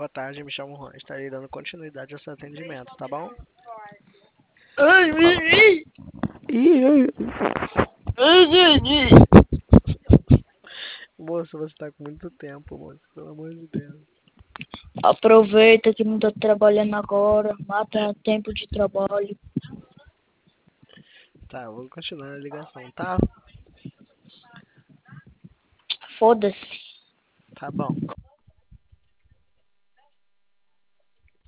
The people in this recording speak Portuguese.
Boa tarde, me chamo Juan. Estarei dando continuidade ao seu atendimento, tá bom? Moço, você tá com muito tempo, moço. Pelo amor de Deus. Aproveita que não tá trabalhando agora. Mata tempo de trabalho. Tá, eu vou continuar a ligação, tá? Foda-se. Tá bom.